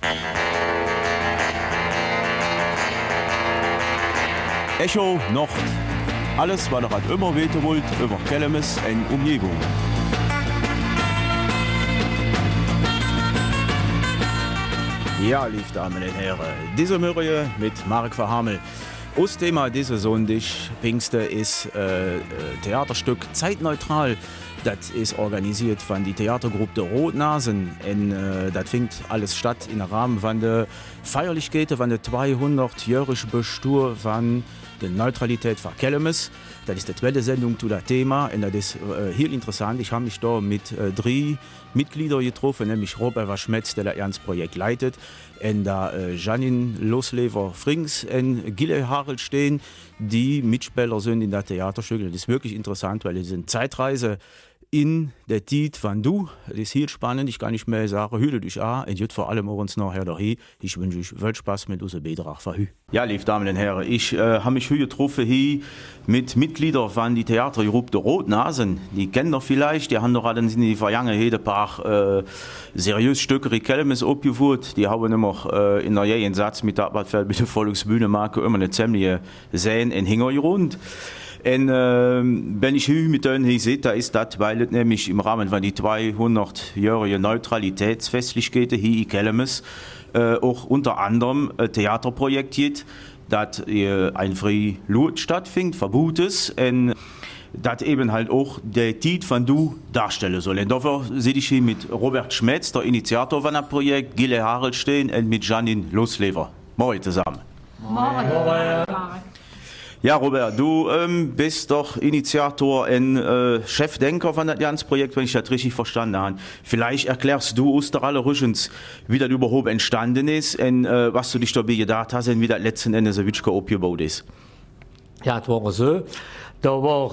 Echo Nord. Alles, was ihr halt immer weten wollt, über Kellemes und Umgebung. Ja, liebe Damen und Herren, diese Mürrie mit Marc Verhamel. Das Thema dieses Sonntag, Pfingsten, ist Theaterstück zeitneutral. Das ist organisiert von der Theatergruppe der Rotnasen. Das findet alles statt im Rahmen von der Feierlichkeiten von der 200-jährigen Bestur von der Neutralität von Kellemes. Das ist die zweite Sendung zu dem Thema und das ist hier interessant. Ich habe mich da mit 3 Mitgliedern getroffen, nämlich Robert Waschmetz, der das Projekt leitet, und da Janine Loslever-Frings und Gille Harelstein, die Mitspieler sind in der Theaterstück. Das ist wirklich interessant, weil es sind Zeitreise in der Zeit von du. Das ist hier spannend, ich kann nicht mehr sagen, hülle dich an und jetzt vor allem auch uns nachher dahin. Ich wünsche euch viel Spaß mit unserem Beitrag. Ja, liebe Damen und Herren, ich habe mich hier getroffen hier mit Mitgliedern von der Theatergruppe der Rotnasen. Die kennen doch vielleicht, die haben doch alle in die Vergangenheit ein paar seriöse Stücke in Kellemes abgeführt. Die haben immer in der jeden Satz mit der Abfall mit der Volksbühne machen immer eine ziemliche Sehen in Hintergrund. Und wenn ich hier mit denen sehe, da ist das, weil es nämlich im Rahmen von die 200-jährigen Neutralitätsfestlichkeiten hier in Kellemes auch unter anderem ein Theaterprojekt gibt, das ein Freilud stattfindet, Verbotes, und das eben halt auch der Titel von du darstellen soll. Und dafür sehe ich hier mit Robert Schmetz, der Initiator von dem Projekt, Gille Harelstein und mit Janine Loslever. Moin zusammen. Moin. Ja, Robert, du bist doch Initiator und Chefdenker von das ganze Projekt, wenn ich das richtig verstanden habe. Vielleicht erklärst du uns doch alle rückens, wie das überhaupt entstanden ist und was du dich dabei gedacht hast und wie das letzten Endes so wirklich aufgebaut ist. Ja, es war so. Da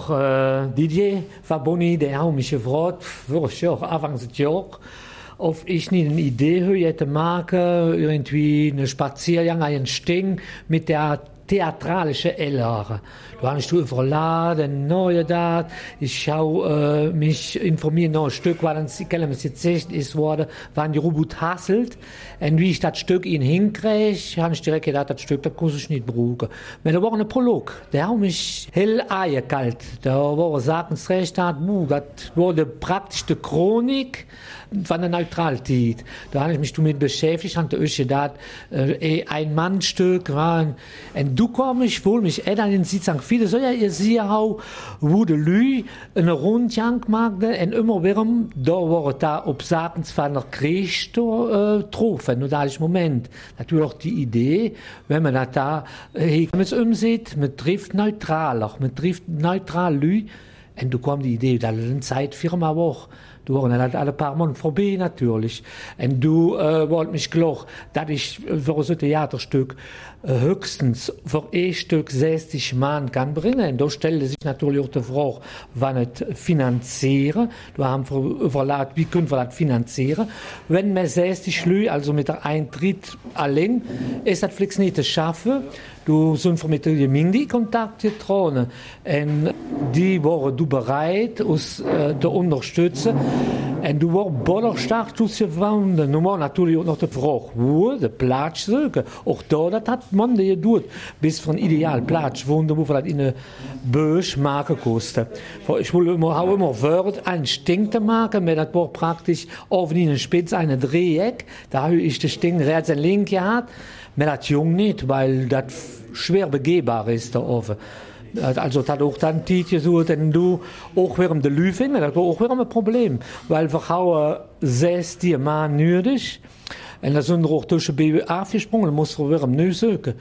war Didier Faboni, der hat mich gefragt, Anfang des Jahres, ob ich nicht eine Idee hätte machen, irgendwie einen Spaziergang, einen Sting mit der theatralische Ellare. Du hast mich verladen, neue dat. Ich schau mich informieren noch ein Stück, weil dann die Kellemes gezeigt ist worden, wann die Robot hasselt. Und wie ich das Stück ihn hinkriege, habe ich direkt gedacht, das Stück, das kann ich nicht brauchen. Aber da war ein Prolog, der hat mich hell eingekalt. Da war Sagensrecht, das wurde praktisch die Chronik von der Neutralität. Da habe ich mich damit beschäftigt, habe euch gedacht, ein Mannstück, und du kommst, ich wohl mich dann in sie sagen, viele so, ja, ihr seht auch, wo die Leute eine Rundgang machen, und immer wieder, da war da, ob Sagens von der Krieg getroffen. Und da ist Moment, natürlich auch die Idee, wenn man das da, mit umsieht, man trifft neutral, man trifft neutral Leute, und du kommst die Idee, da ist eine Zeit, 4 Wochen. Du waren halt alle paar Monate vorbei, natürlich. Und du wollt mich klar, dass ich für so ein Theaterstück höchstens für ein Stück 60 Mann kann bringen. Und da stellt sich natürlich auch die Frage, wann es finanzieren. Du haben überlegt, wie können wir das finanzieren? Wenn wir 60 Leute, also mit der Eintritt allein, ist das vielleicht nicht zu schaffen. Du sind mit der Gemeinde in Kontakt getreten. Und die waren du bereit, uns zu unterstützen. Und du warst bollerstark zugewonnen. Nu war natürlich auch noch die Frage, wo der Platz suchen. Auch da, das hat man gedauert, bis von ideal Platz wohnen, wo wir das in eine Bösch machen kosten. Ich will immer Wörter an Stinke machen, aber das war praktisch auf einer Spitze eine Dreieck. Da habe ich den Sting rechts und links gehabt. Aber das jung nicht, weil das schwer begehbar ist da oben. Also das hat auch dann Zeit gesucht, und du auch während der Lü finden, das war auch wieder ein Problem, weil wir haben 6 Mann nötig, und da sind wir auch durch die BWA aufgesprungen, und mussten wir wieder neu suchen.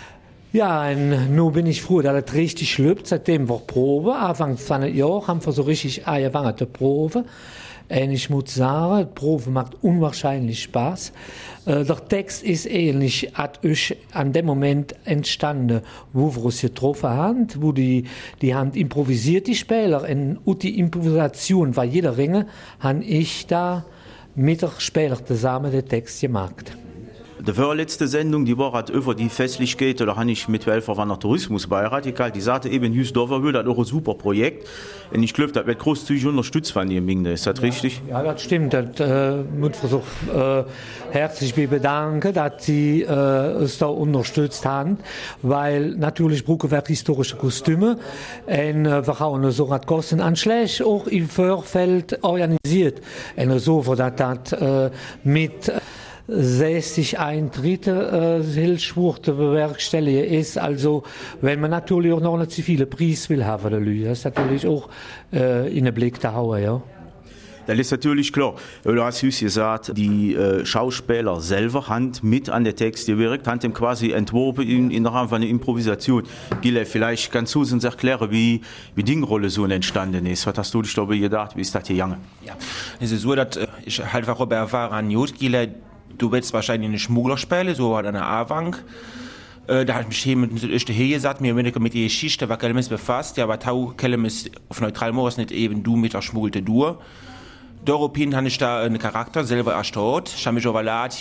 Ja, und nun bin ich froh, dass das richtig läuft, seitdem wir proben, Anfang des Jahres haben wir so richtig angefangen zu proben. Und ich muss sagen, die Probe macht unwahrscheinlich Spaß. Der Text ist ähnlich, hat euch an dem Moment entstanden, wo wir uns getroffen haben, wo die haben improvisiert, die Spieler, und die Improvisation war jeder Ringe, habe ich da mit der Spieler zusammen den Text gemacht. Die vorletzte Sendung, die war halt über die Festlichkeit, da habe ich mit Helfer von der Tourismusbeirat, die sagte eben, just Doverhöhe, das ist auch ein super Projekt. Und ich glaube, das wird großzügig unterstützt von ihr, ist das richtig? Ja, das stimmt. Das muss versuch herzlich bedanken, dass Sie uns da unterstützt haben, weil natürlich brauchen wir historische Kostüme und wir haben so eine Kostenanschläge auch im Vorfeld organisiert. Und so, dass das mit 60 Eintritte Hilfswurte bewerkstelligen ist. Also, wenn man natürlich auch noch einen zivilen Preis will haben, das ist natürlich auch in den Blick zu hauen, ja. Das ist natürlich klar. Du hast gesagt, die Schauspieler selber haben mit an den Text gewirkt, haben ihn quasi entworfen in der Rahmen von einer Improvisation. Gile, vielleicht kannst du uns erklären, wie die Rolle so entstanden ist. Was hast du dich dabei gedacht? Wie ist das hier gegangen? Ja, es ist so, dass ich halt auch erfahren habe, Gile, du willst wahrscheinlich eine Schmuggler spielen, so an einer Anfang. Da habe ich mich hier mit hier gesagt, mir mit der Geschichte, was Kellemis befasst, ja, aber Tau Kellemis auf Neutralmoors nicht eben du mit der Schmuggelte du. Daraufhin habe ich da einen Charakter selber erstellt. Ich habe mich überlegt,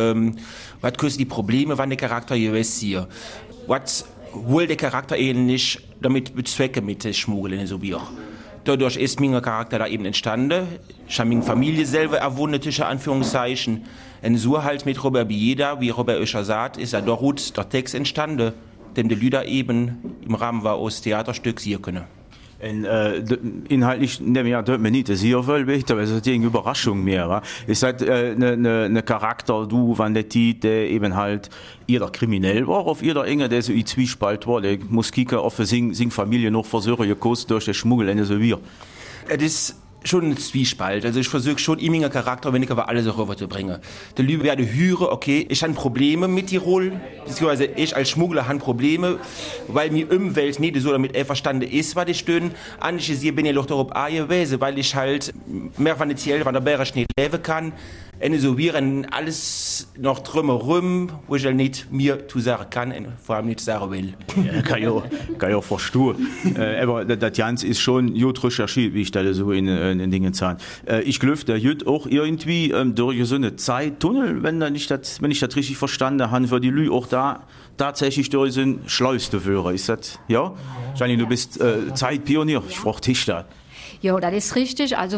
was können die Probleme, wann der Charakter hier ist hier. Was will der Charakter eben nicht damit bezwecken mit dem Schmuggeln so wie auch. Dadurch ist mein Charakter da eben entstanden. Ich habe meine Familie selber erwunden, zwischen Anführungszeichen. Und so halt mit Robert Bieda, wie Robert Oescher sagt, ist dort der Text entstanden, dem die Lieder eben im Rahmen war aus Theaterstück sehen können. Und, inhaltlich nehme ich ja nicht das hier voll wichtig, aber es ist eine Überraschung mehr. Wa? Es hat eine Charakter, du, wann der eben halt jeder kriminell war, auf jeder Enge, der so in Zwiespalt war, der muss kicken, ob er sing Familie noch versuchen, gekostet durch den Schmuggel, so wie. Es ist schon ein Zwiespalt. Also ich versuche schon immer Charakter, wenn ich aber alles rüberzubringen. Der Lübe werde hören, okay, ich habe Probleme mit die Rolle, beziehungsweise ich als Schmuggler habe Probleme, weil mir Umwelt nicht so damit verstanden ist, was ich tun. Anders bin ich doch darauf gewesen, weil ich halt mehr von der Bärisch nicht leben kann. Und so wir alles noch drumherum, wo ich halt nicht mir zu sagen kann und vor allem nicht sagen will. Ja, kann ich auch verstehen. Aber das Ganze ist schon gut recherchiert, wie ich da so in Dingen zahle. Ich glaube, der wird auch irgendwie durch so eine Zeittunnel, wenn ich das richtig verstanden habe, für die Leute auch da tatsächlich durch so ein Schleuste führen. Ist das, ja? Janine, du bist Zeitpionier. Ich frage dich da. Ja, das ist richtig. Also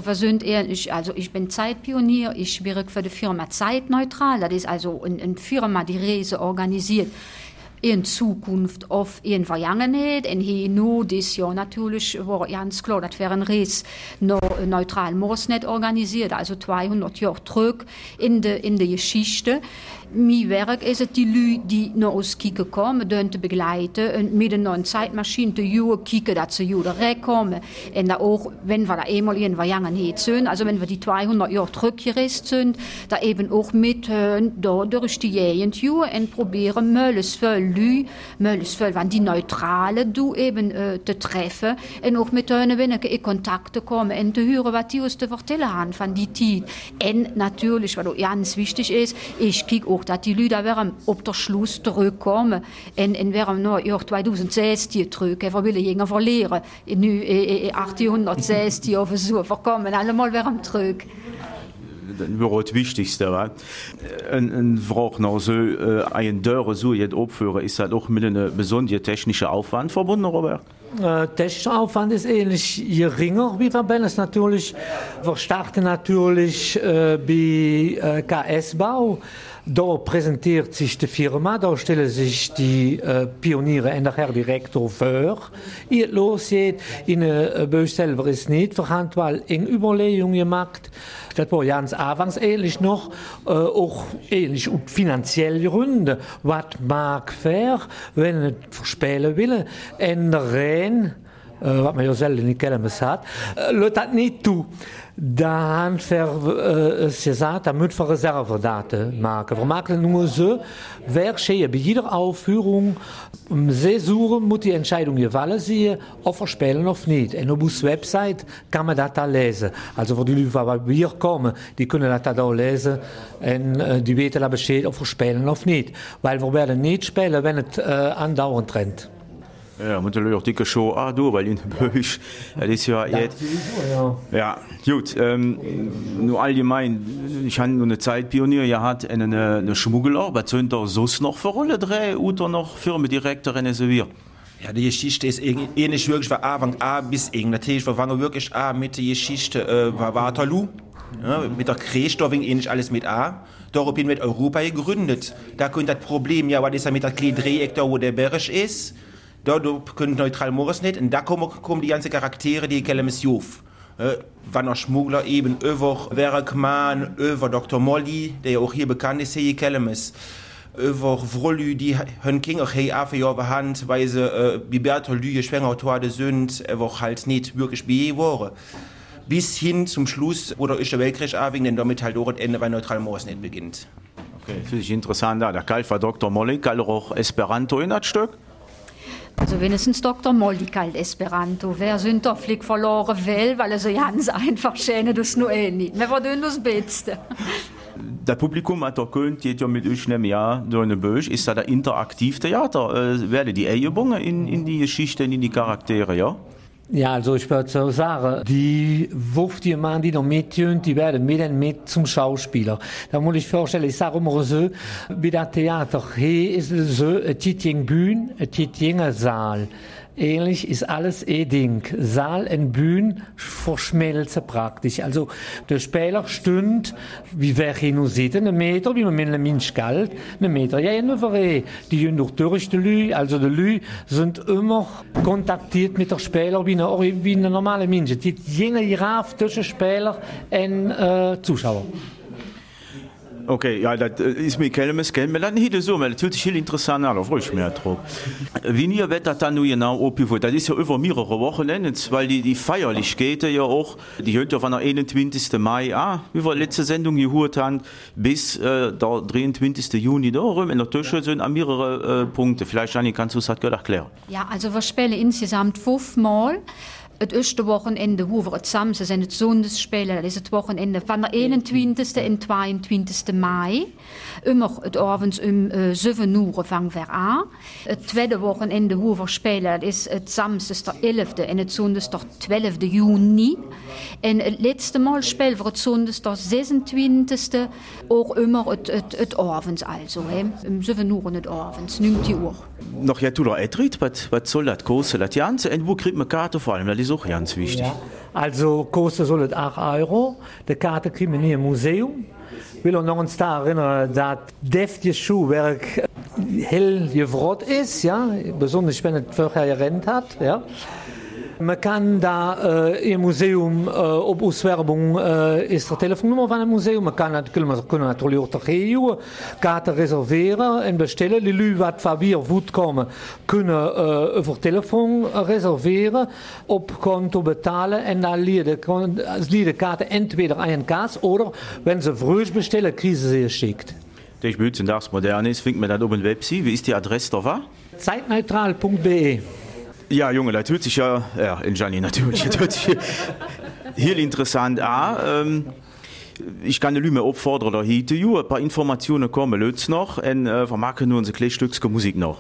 ich bin Zeitpionier. Ich wirke für die Firma Zeitneutral. Das ist also eine Firma, die Reise organisiert in Zukunft auf in Vergangenheit. Und hier nur dieses Jahr natürlich war ganz klar, das wäre ein Reise noch neutral Moosnet organisiert, also 200 Jahre zurück in der Geschichte. Mein Werk ist es, die Leute, die nach uns kicken kommen, zu begleiten und mit einer Zeitmaschine zu kicken, dass sie wieder wegkommen. Und auch, wenn wir da einmal in der Vergangenheit sind, also wenn wir die 200 Jahre zurückgereist sind, da eben auch mit da durch die Gegend und probieren, möglichst viele Leute, wenn die Neutralen eben zu treffen und auch mit denen in Kontakt zu kommen und zu hören, was die uns zu erzählen haben von die Zeit. Und natürlich, was auch ganz wichtig ist, ich kicke auch, dass die Leute auf den Schluss zurückkommen und während noch Jahr 2016 zurück. Wir wollen jeder verlieren. 1860 auf so verkommen, allemal wären zurück. Das wäre das Wichtigste. Wa? Ein Frage noch so, ein Dörre so jetzt abführen, ist das auch mit einem besonderen technischen Aufwand verbunden, Robert? Technischer Aufwand ist ähnlich geringer wie Verbändes natürlich. Wir starten natürlich bei KS-Bau. Da präsentiert sich die Firma, da stellen sich die Pioniere und der Herr Direktor vor. Ihr losgeht, in Bösch selber ist nicht vorhanden, weil in Überlegung gemacht. Das war ganz anfangs ähnlich noch, auch ähnlich und finanzielle Gründe. Was mag fair, wenn er verspielen will, in der Rhein, was man ja selten nicht kennen hat, lässt das nicht zu. Da haben wir gesagt, da müssen wir Reservedaten machen. Wir machen nur so, wer steht bei jeder Aufführung, Saison muss die Entscheidung gefallen sein, ob wir spielen oder nicht. Und auf der Website kann man das da lesen. Also, wo die Leute bei mir kommen, die können das da lesen und die wissen da Bescheid, ob wir spielen oder nicht. Weil wir werden nicht spielen, wenn es andauernd rennt. Ja, muss natürlich auch dicke Show du, weil in Bösch, das ist ja jetzt. Ja, gut, nur allgemein, Ich habe eine Zeit Pionier gehabt, eine Schmuggler, was sind da sonst noch für Rolle drehen oder noch Firmendirektorin so wie? Ja, die Geschichte ist ähnlich wirklich von Anfang A bis Eng. Natürlich, wir fangen wirklich an mit der Geschichte war Waterloo. Ja, mit der Kriegsstoffing ähnlich alles mit A. Daraufhin wird Europa gegründet. Da kommt das Problem, ja, was ist ja mit der kleinen Dreieck da, wo der Berg ist. Da können neutral Morris nicht. Und da kommen die ganzen Charaktere, die kennen mich auf. Wann der Schmuggler eben über Werkmann, über Dr. Molly, der ja auch hier bekannt ist, hier kennen mich. Über Vrolü, die haben Kinder auch hier für Jahre Hand, weil sie wie Bertolü schwanger sind, aber halt nicht wirklich bei waren. Bis hin zum Schluss, wo der Erste Weltkrieg anfing, denn damit halt auch das Ende bei neutral Morris nicht beginnt. Okay, finde ich interessant. Der Kalt war Dr. Molly, kann auch Esperanto in das Stück? Also wenigstens Dr. Molly kalt Esperanto. Wer sind doch flick verloren will, weil er so ganz einfach schäne das nur nicht. Wir wollen das Beste. Das Publikum hat doch gehört, geht ja mit euch einem Jahr durch eine Bösch. Ist da der Interaktivtheater? Werden die eingebunden in die Geschichte, in die Charaktere, ja? Ja, also ich würde so sagen, die Mann, die noch mitgehen, die werden mit zum Schauspieler. Da muss ich vorstellen, ich sage immer so, bei der Theater hier ist es so, es gibt eine Bühne, es gibt einen Saal. Ähnlich ist alles Ding. Saal und Bühne verschmelzen praktisch. Also der Spieler stünde, wie wer hier nur sieht, einen Meter, wie man mit einem Mensch galt, einen Meter. Ja, die gehen durch die Lü, also die Lü sind immer kontaktiert mit der Spieler wie eine normale Mensch. Die jene Giraffe zwischen Spieler und Zuschauer. Okay, ja, das ist mir kelmes kennen. Das nicht so, weil das hört sich viel interessant an, da freue ich mich drauf. Wie ihr wird das dann nur genau abgeholt? Das ist ja über mehrere Wochen, weil die Feierlichkeiten ja auch, die hört ja von der 21. Mai an, wie wir letzte Sendung gehört haben, bis der 23. Juni da rum. In der Tasche sind an mehrere Punkte. Vielleicht, Anni, kannst du das erklären? Ja, also wir spielen insgesamt 5 Mal. Het eerste Wochenende hoe we het samen zijn het zondagsspelen, dat is het Wochenende van de 21. en 22. Mai. Immer het avonds 7 uur vangen we aan. Het tweede Wochenende hoe we spelen, dat is het samsdag de 11e en het zondagsdag 12 juni. En het laatste Mal spelen we het zondagsdag 26. Ook immer het avonds also. 7 uur en het avonds, 19 uur. Noch ja, du da Edrit, was soll das kosten, das Ganze? Und wo kriegt man Karte vor allem? Das ist auch ganz wichtig. Ja. Also, kosten soll es 8 €. Die Karte kriegen wir hier im Museum. Ich will noch uns daran erinnern, dass das Schuhwerk hell gefroht ist, ja? Besonders wenn es vorher gerennt hat. Ja? Man kann da im Museum op Auswerbung ist der Telefonnummer von dem Museum. Man kann natürlich auch die Karte reservieren und bestellen. Die Leute, die von hier wut kommen, können über Telefon reservieren, op Konto betalen und dann liegt die Karte entweder ein Gas oder, wenn sie früh bestellen, kriegen sie geschickt. Ich bin in das modern ist, findet man das auf der Website. Wie ist die Adresse da war? Zeitneutral.de. Ja, Junge, das hört sich ja in Gianni natürlich, das hört sich hier interessant an. Ich kann nicht mehr auffordern, da heute ein paar Informationen kommen jetzt noch und wir machen nur unsere kleine Stückchen Musik noch.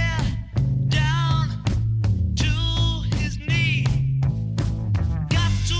Got to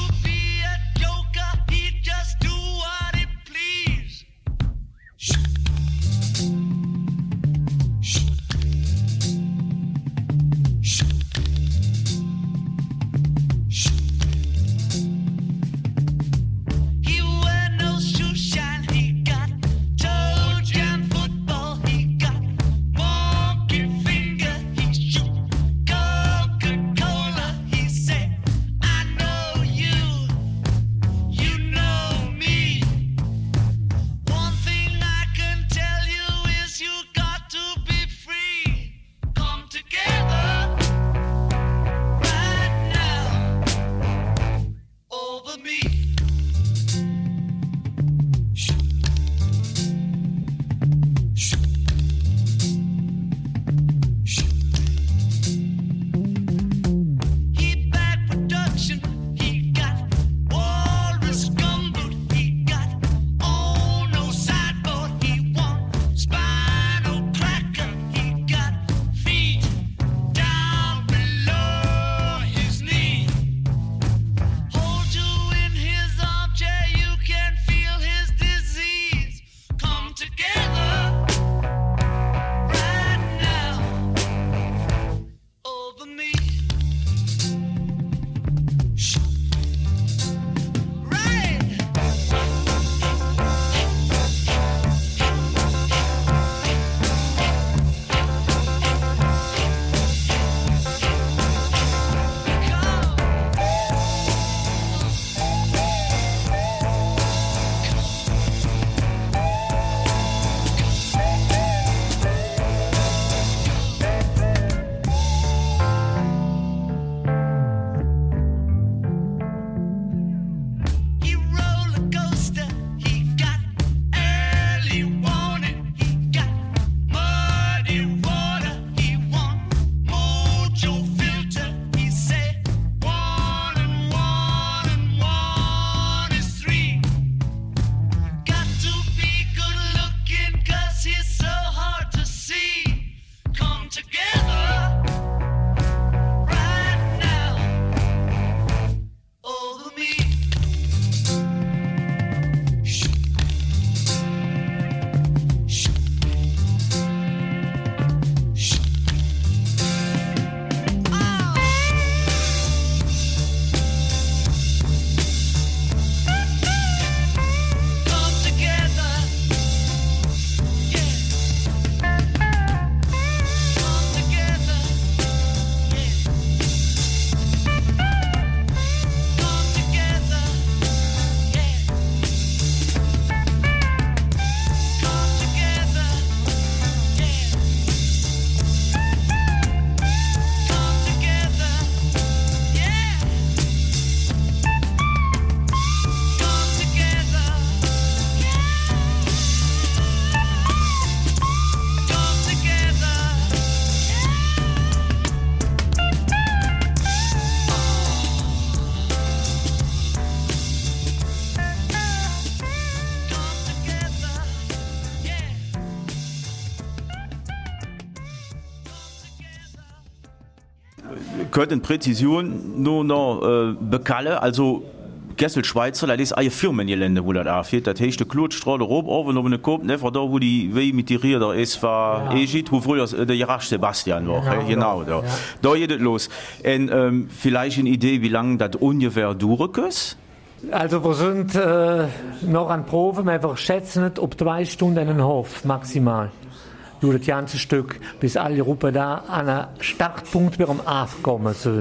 Könnten Präzision nur noch bekalle, also Gessel Schweizer, das ist ein Firmengelände, wo das anfällt. Das heißt, der Klotstrahl der oben auf den Kopf, ne, von da, wo die Weh mit den Rädern ist, war Egid, wo früher der Jarach Sebastian war. Genau, da. Da geht es los. Und vielleicht eine Idee, wie lange das ungefähr dauert? Also wir sind noch an Proben, wir schätzen es ob 2 Stunden und 1,5 maximal. Durch das ganze Stück, bis alle Gruppen da an einen Startpunkt beim Aufkommen sind.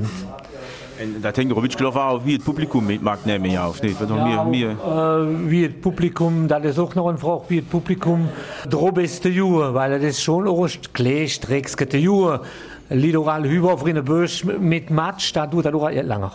Da denke ich, auch wie das Publikum mitmacht, nehme ich auf. Nicht? Wie das Publikum, das ist auch noch eine Frage, wie das Publikum drauf ist, weil das ist schon auch ein streckige Jahr. Lidoral über auf eine Bösch mit Matsch, da tut das auch lange.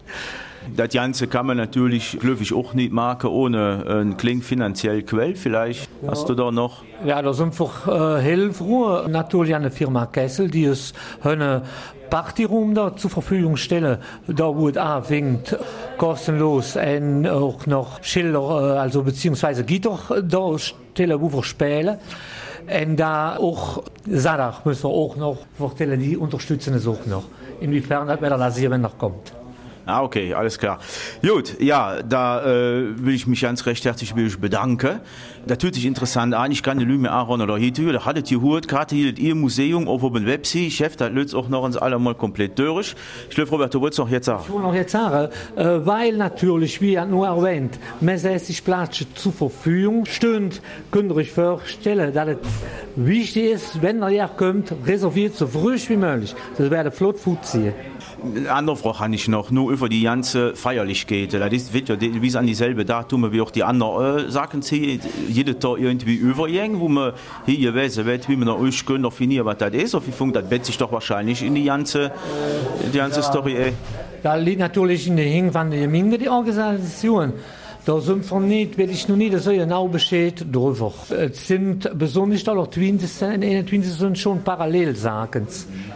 Das Ganze kann man natürlich, glaube ich, auch nicht machen ohne einen kleinen finanziellen Quell. Vielleicht hast du da noch. Ja, da sind wir Hilfe. Natürlich eine Firma Kessel, die es eine Partyraum da zur Verfügung stellen. Da wird anfängt kostenlos und auch noch Schilder, also beziehungsweise Gitter da stellen, wo wir spielen. Und da auch Samstag müssen wir auch noch vertellen, die unterstützen es auch noch. Inwiefern das wieder das hier, wenn noch kommt. Ah, okay, alles klar. Gut, ja, da will ich mich ganz recht herzlich bedanken. Das hört sich interessant an. Ich kann die Lüme Aaron oder hier, da hattet ihr gehört, gerade hier ihr Museum auf dem Website. Chef, das löst auch noch uns alle mal komplett durch. Ich glaube, Robert, du wolltest noch jetzt sagen. Ich will noch jetzt sagen, weil natürlich, wie nur erwähnt, mehr 60 Plätze zur Verfügung stehen, könnt ihr euch vorstellen, dass es wichtig ist, wenn ihr herkommt, reserviert so früh wie möglich. Das wäre flott ziehen. Eine andere Frage habe ich noch, nur über die ganze Feierlichkeit. Das wird ja wie an dieselbe Datum wie auch die anderen Sachen ziehen. Jeder Tag irgendwie übergehen, wo man hier wissen will, wie man noch euch können definieren, was das ist. Auf wie Punkt, das bettet sich doch wahrscheinlich in die ganze Story. Da liegt natürlich in der Hängen von der Gemeinde die Organisation. Da sind wir nicht, weil ich noch nicht so genau Bescheid drüber. Es sind besonders alle 20 und 21 sind schon Parallelsachen.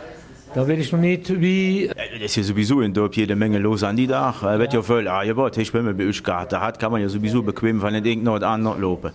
Da will ich noch nicht, wie. Das ist ja sowieso in Dorf jede Menge los an die Dach. Wird ja voll, ich bin mir bei euch gehabt. Da kann man ja sowieso bequem von den irgendwas anderes loben.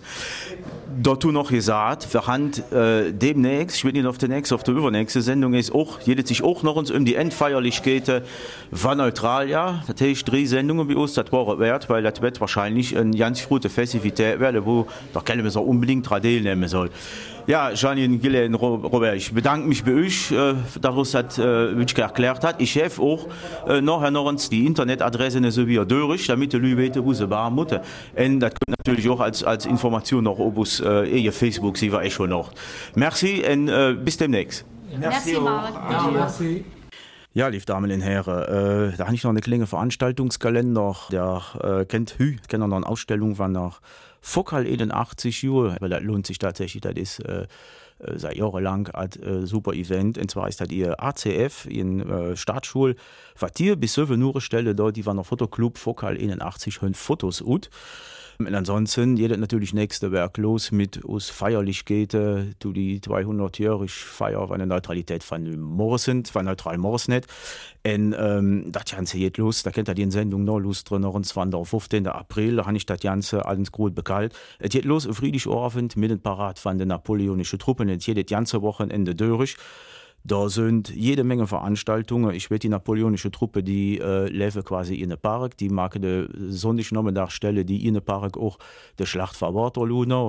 Dazu noch gesagt, für Hand demnächst, ich will nicht auf der nächsten, auf der übernächsten Sendung ist auch, jedes sich auch noch uns um die Endfeierlichkeiten von Neutralia. Das heißt 3 Sendungen bei uns, das war wert, weil das wird wahrscheinlich eine ganz gute Festivität werden, wo da kennen wir so unbedingt daran teilnehmen soll. Ja, Janine, Gillen, Robert, ich bedanke mich bei euch, dass das wirklich erklärt hat. Ich helfe auch nachher noch uns die Internetadressen so wie durch, damit die Leute wissen, wo sie waren müssen. Und das kommt natürlich auch als Information noch auf uns, ihr Facebook, sie war echt schon noch. Merci und bis demnächst. Merci, Marc. Merci. Ja, liebe Damen und Herren, da habe ich noch eine kleine Veranstaltungskalender. Der kennt noch eine Ausstellung von nach Fokal 81 Jahre, weil das lohnt sich tatsächlich, das ist seit jahrelang ein super Event. Und zwar ist das ihr ACF, in Staatsschule, Quartier bis 7 Uhr Stelle dort, die war noch Fotoclub Fokal 81 hören Fotos ut. Und ansonsten geht natürlich nächste Werk los mit aus Feierlichkeiten, du die 200-jährige Feier von der Neutralität von Morsen, von Neutral Morsnet. Und das Ganze geht los, da kennt ihr die Sendung noch los drin, und zwar am 15. April, da habe ich das Ganze alles gut bekannt. Es geht los auf Friedrichsabend mit dem Parat von den napoleonischen Truppen, es geht das ganze Wochenende durch. Da sind jede Menge Veranstaltungen. Ich weiß, die napoleonische Truppe, die leben quasi in den Park. Die machen den Sonntagnachmittag stellen die in den Park auch die Schlacht von Waterloo.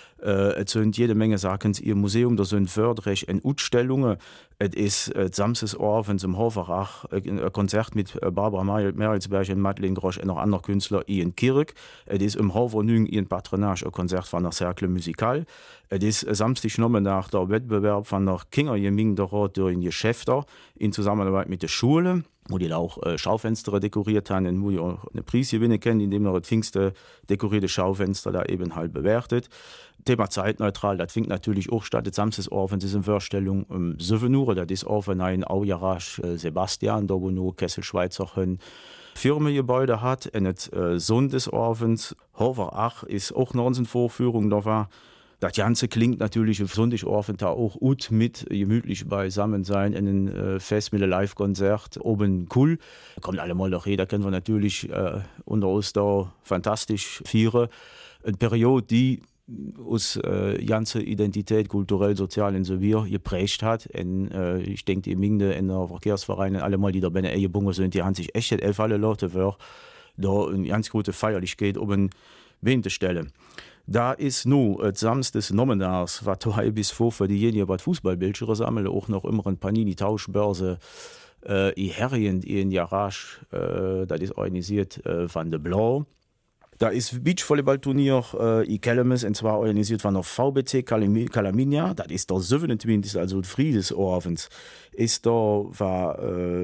Es sind jede Menge Sachen in ihrem Museum. Da sind Förderrecht und Ausstellungen. Es ist Samstagsabends im Hoferach ein Konzert mit Barbara Merelsberg und Madeleine Grosch und noch anderen Künstlern in Kirk. Es ist im Hovernung in Patronage ein Konzert von der Cercle Musical. Es ist Samstagnachmittag der Wettbewerb von der Kinderjeming der Rat durch die Geschäfte in Zusammenarbeit mit der Schule, wo die auch Schaufenster dekoriert haben und wo die auch eine Preis gewinnen können, indem man das pfingste dekorierte Schaufenster da eben halt bewertet. Thema zeitneutral, das findet natürlich auch statt. Samstagsabend ist eine Vorstellung um 7 Uhr, das ist auch ein Aujarach Sebastian, da wo nur Kessel Schweizer ein Firmengebäude hat. Und das Sonntagsabend, Hoverach ist auch noch eine Vorführung, da war. Das Ganze klingt natürlich auf Sonntagabend auch gut mit gemütlich beisammen sein in einem Fest mit einem Live-Konzert. Oben cool. Kommt alle mal noch her, da können wir natürlich unter uns da fantastisch feiern. Eine Periode, die uns ganze Identität kulturell, sozial und so wie geprägt hat. Und, ich denke, die Mingde in der Verkehrsvereine, alle mal, die da bei der Ehebunger sind, die haben sich echt alle Leute für da eine ganz gute Feierlichkeit um eine Stelle. Da ist nur samstes Nomenars, was du bis vor für diejenigen, die Fußballbildschirme sammeln, auch noch immer ein Panini-Tauschbörse in Herrien, in Jarasch, das ist organisiert von der Blau. Da ist Beachvolleyballturnier in Kellemes, und zwar organisiert von der VBC Calaminia. Das ist der 27. also Friedesabends. Ist da war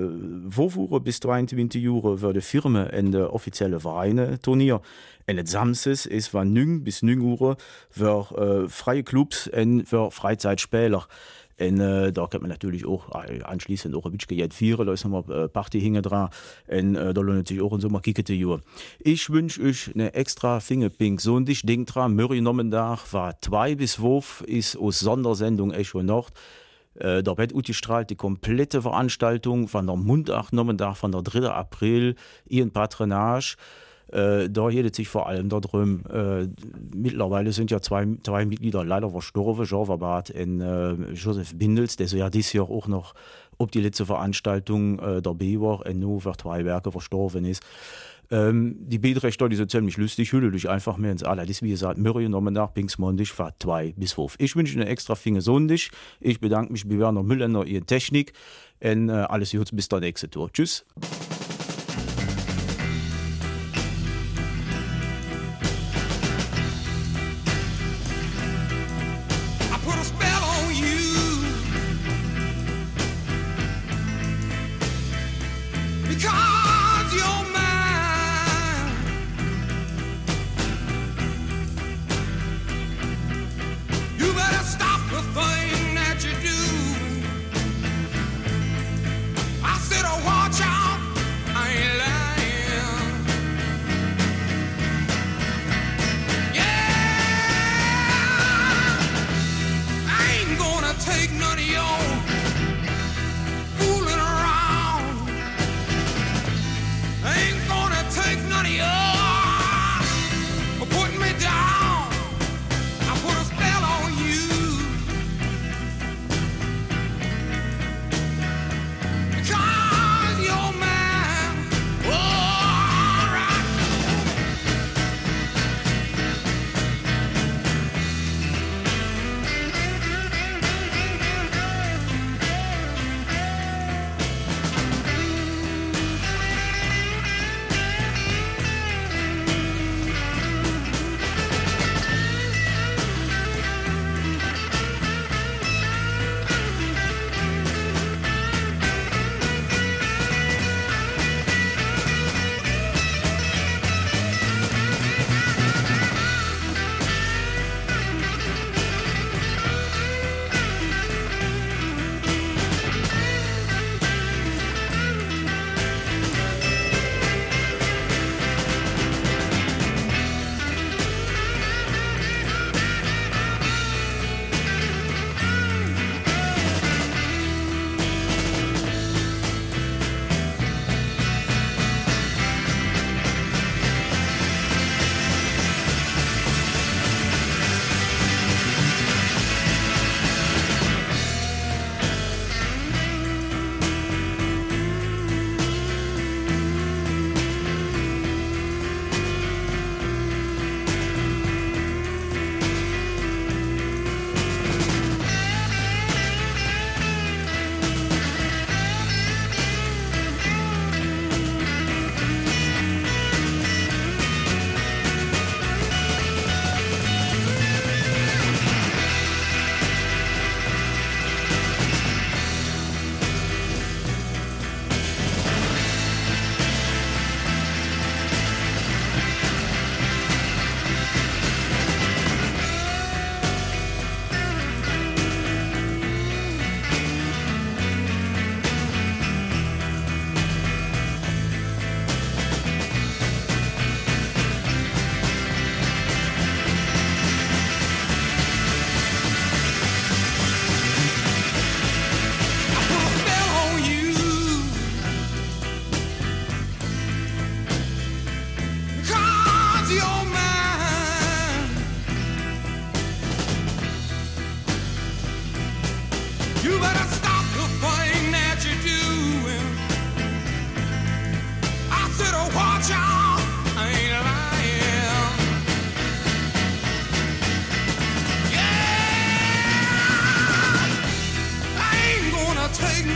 Wofure bis 23 Uhr für die Firmen in der offizielle Vereine Turnier. Und das Samstag ist von 9 bis 9 Uhr für freie Clubs und für Freizeitspieler. Und da kann man natürlich auch anschließend auch ein bisschen Geld feiern, da ist nochmal Party hinten dran und da lohnt sich auch im Sommer kicken zu gehen. Ich wünsche euch eine extra Fingerpink Sonntag. Denkt dran, Murray Nommendach war 2 bis 12, ist aus Sondersendung Echo Nord. Da wird ausgestrahlt die komplette Veranstaltung von der Mundach Nommendach von der 3. April, ihren Patronage. Da redet sich vor allem darum, mittlerweile sind ja zwei Mitglieder leider verstorben, Jean Wabat und Joseph Bindels, der so ja dieses Jahr auch noch ob die letzte Veranstaltung dabei war und nur für 2 Werke verstorben ist. Die Beiträge, die sind ziemlich lustig, hülle dich einfach mehr ins Aller. Das ist wie gesagt, Murray nochmal nach Pinksmondig von 2 bis 5. Ich wünsche eine extra Finger Sonntag. Ich bedanke mich bei Werner Müllender, ihre Technik und alles Gute bis der nächste Tour. Tschüss. Watch out!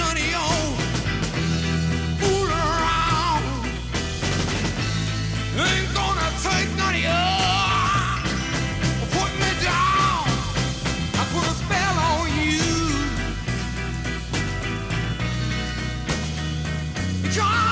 none of your fool around. Ain't gonna take none of your put me down. I put a spell on you. John